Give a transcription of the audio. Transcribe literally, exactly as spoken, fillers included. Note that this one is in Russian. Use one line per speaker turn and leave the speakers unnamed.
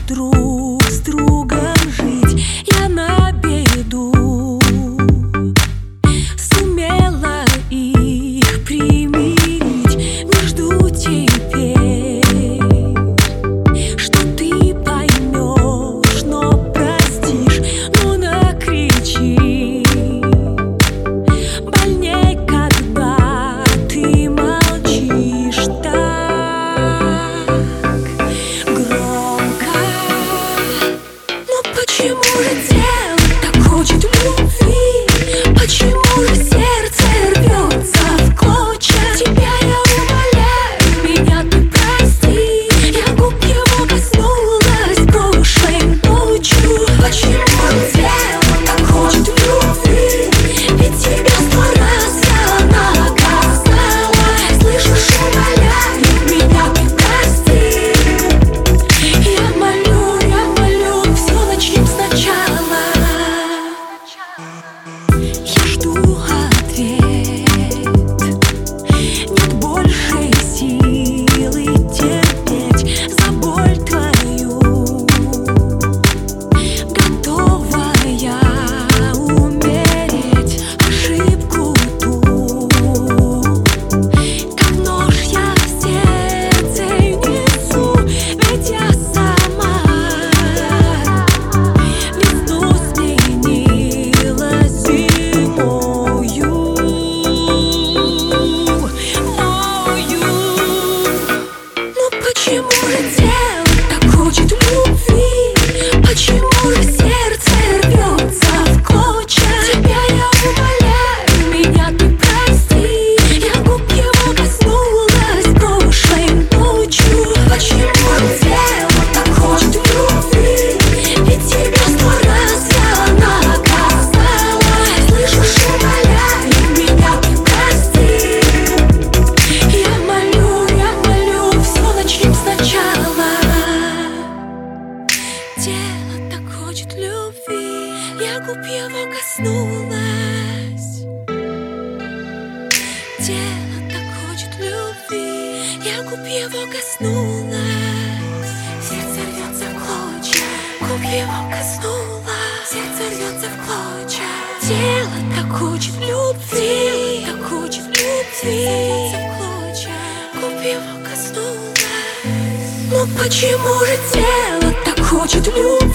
друг с другом жить. Я на беду сумела их примирить. Не жду теперь, что ты поймешь, но простишь. Ну накричи, больней, когда ты молчишь так громко. Но почему же тело так хочет любви? Почему же сердце рвется в клочья? Тебя я умоляю, меня ты прости. Я губ его коснулась прошлой ночью. Почему же тело так хочет любви? Ведь тебя сто раз я наказала. Слышишь, умоляю, меня ты прости. Я молю, я молю, все начнем сначала. Я жду ответ. Нет большей силы терпеть за боль твою. Готова я умереть ошибку ту, как нож я в сердце несу. Ведь я сама весну сменила зимою мою. Но почему же тело так хочет любви? Почему же сердце рвется в клочья? Тебя я умоляю, меня ты прости. Я губ его коснулась прошлой ночью. Почему же тело так хочет любви? Ведь тебя сто раз я наказала. Слышишь, умоляю, меня ты прости. Я молю, я молю, все начнем сначала. Тело так хочет любви, я губ его коснулась. Тело так хочет любви, я губ его коснулась. Сердце рвется в клочья, губ его коснулась. Сердце рвется в клочья. Тело так хочет любви, так хочет любви. Сердце рвется в клочья, губ его коснулась. Но почему же тело так хочет любви?